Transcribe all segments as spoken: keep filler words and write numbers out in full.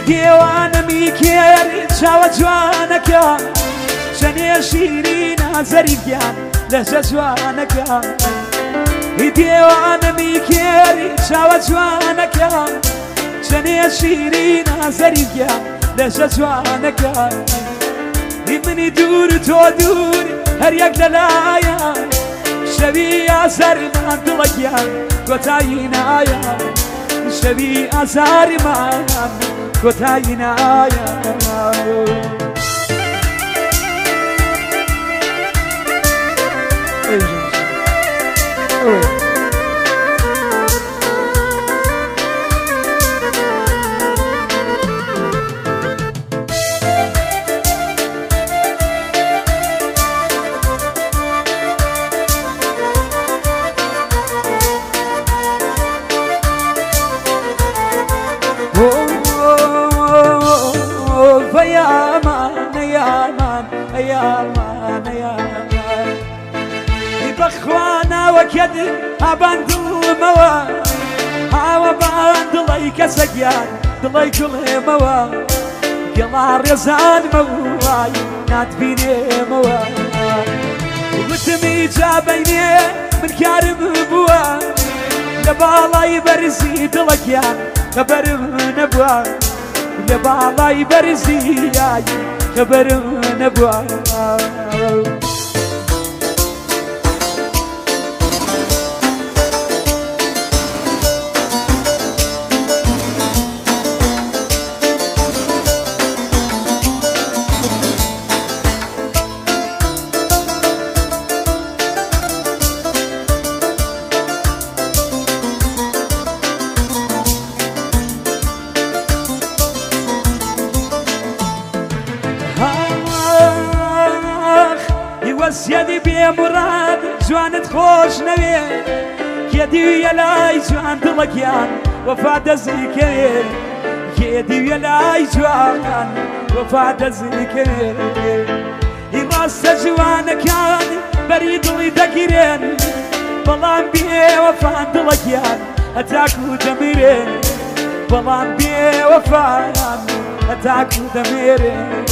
ديوانا ميكير شاوة جوانك شني شيرين زريقان لهجة جوانك ديوانا ميكير شاوة جوانك شني شيرين زريقان لهجة جوانك مني دور تو دور هر يك دلايا شبي أزار ما دلقيا كتاينايا شبي أزار ما كتاينايا يا مان يا مان يا مان يا مان بخوانا وكد هبند الموا هوا باند ليك سجان دلي كل موا قمر يزان مواي نادبيني مواي وتمي جابيني من كارم بوا لبالاي برزي دلكيان خبر نبوا لبالاي برزي خبر نبوا يدي بمراد جوان تخوش نوي يدي يلاي جوان دلقيان وفاد زيكير يدي يلاي جوان وفاد زيكير يراس جوان كان بريد لدقيرين بلان بيه وفاد دلقيان اتاكو دميرين بلان بيه وفاد اتاكو دميرين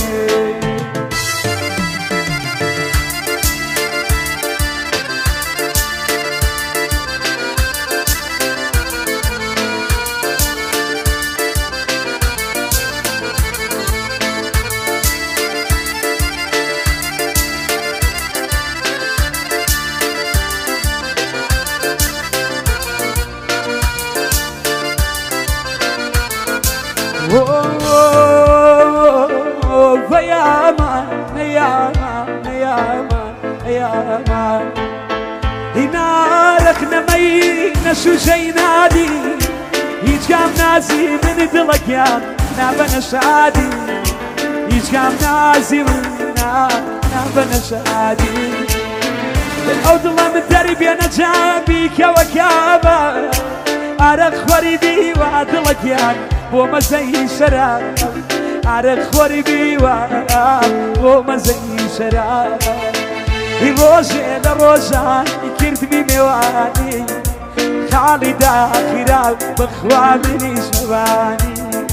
يا مان يا مان يا مان يا مان هنالك نمي نشو شي نادي يجام نازي من دلقيان نابن شادي يجام نازي من نابن شادي الأوضلة من دربي أنا جابي كوكابة أرق خوريدي وعدلقيان وما زي شراب عرق خوري بيوان وما زي شراب روجي لروجان كرت بميواني خالد آخراب بخواني شباني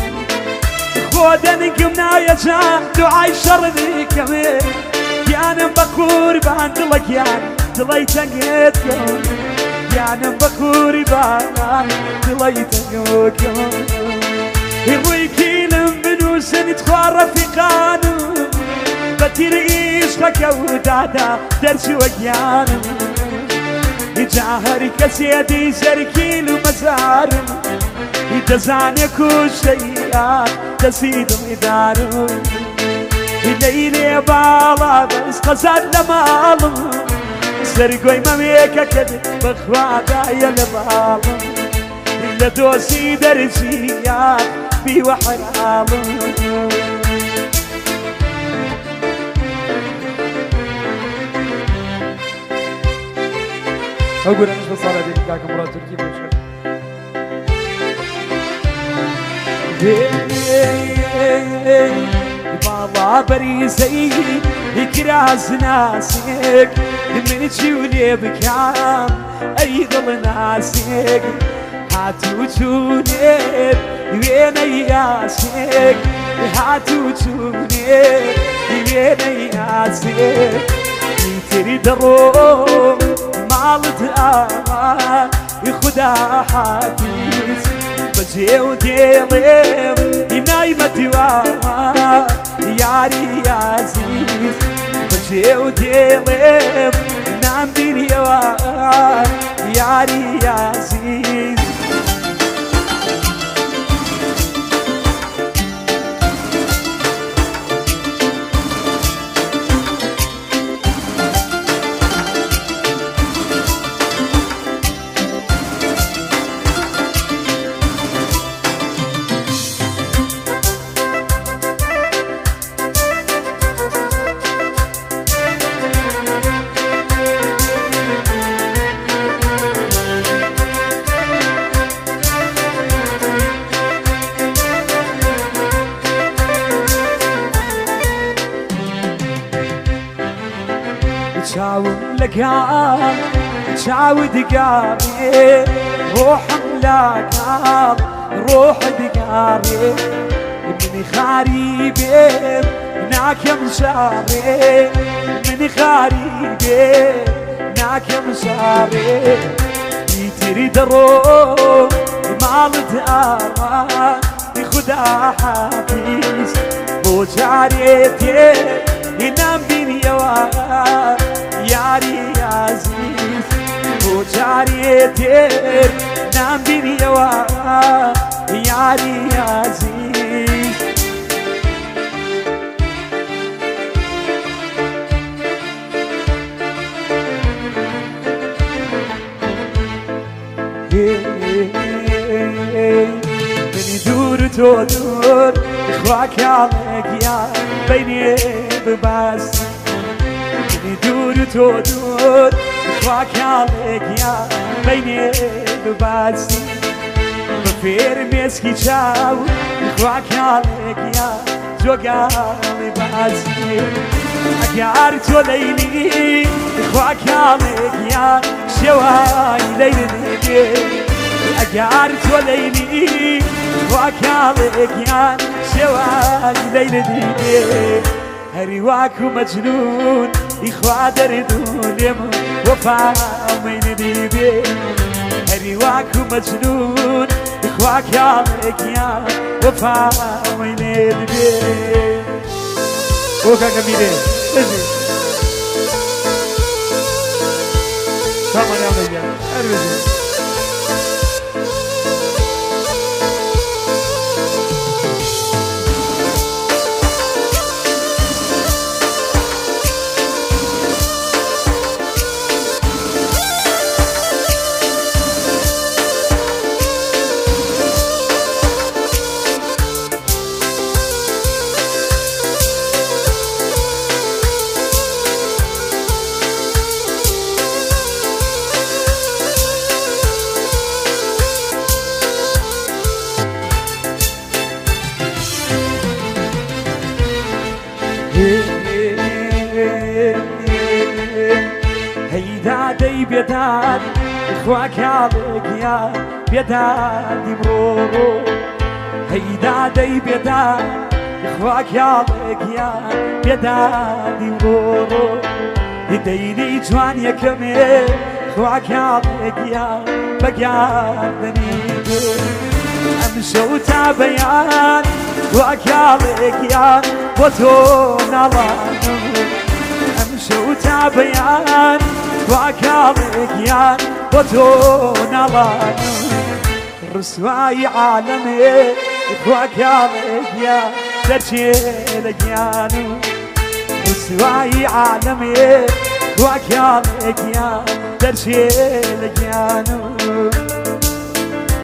خودن قمنا يا جان دعاي شرني كمين يانم بخور باند لكيان دليتن يتكون يانم بخور باند دليتن يتكون يروي كيلم بنوسن تخوار رفيقانو بتريش خكودادا درس وجيانو يجاهر كسيدي زركيلو مزارو يتزاني كل شيئات تسيدو إدارو الليلي بالا بس قصد لمالو سرقوي مميكا كده بخوادا يلبالو إلا دوسي درسيات في وحرامو أقول أنا مش بصالة دي كاكا مرات تركي بوشك بالله بريزي يكراز ناسك من تجولي بكام أي ظل ناسك هاتو چونێت وێنەی یاسێک هاتو چونێت وێنەی یاسێک ئیتری دەڕۆم ماڵت ئامان خدا حافیز بەجێ و دێڵێم هینای مەدیوان یاری عەزیز بەجێ و دێڵێم نام بینیەوە یاری عەزیز چاوم لەگەڵ چاوت گاڕێ ڕۆحم لەگەڵ ڕۆحت گاڕێ منی خاریبێ ناکەم شاڕێ منی خاریبێ ناکەم شاڕێ ئیتری دەڕۆم ماڵت ئاوان خدا حافیز بۆ جارێ تێ هینام بینیەوە یاری عەزیز بۆ جارێ تێر نام بینیەوە یاری عەزیز منی دوور تۆ دوور خوا کاڵێکیان بینێ بباسی منی دوور تۆ دوور خوا کاڵێکیان بینێ بباسی بە فێر مێسکی چاو خوا کاڵێکیان جۆگاڵی باسی ئەگەر تۆ لەیلی خوا کاڵێکیان شێوای لەیلێ ئەگەر تۆ لەیلی خوا کاڵێکیان شێوای لەیلێ هەری واکو مەجنون ئیخوا دەردوو لێم وەفامەی نەدیبێ هەری واکو مەجنون ئیخوا کاڵێکیان وەفامەی نەدیبێ بۆ کاکە میرێ بژێ سامانیان بەگیان هەر بژێ هەیدادەی بێداد خوا کاڵێکیان بێدادی مرۆ هەیدادەی بێداد خوا کاڵێکیان بێدادی مرۆ دەینەی جوان یەکەمێ خوا کاڵێکیان بەگاردنی ئەم شەو تا بەیان خوا کاڵێکیان بۆ تۆ ناڵانم ئەم شەو تا بەیان خوا کاڵێکیان بۆ تۆ ناڵانم ڕسوای عالەمێ خوا کاڵێکیان دەرچێ لە گیان و ڕسوای عالەمێ خوا کاڵێکیان دەرچێ لە گیان و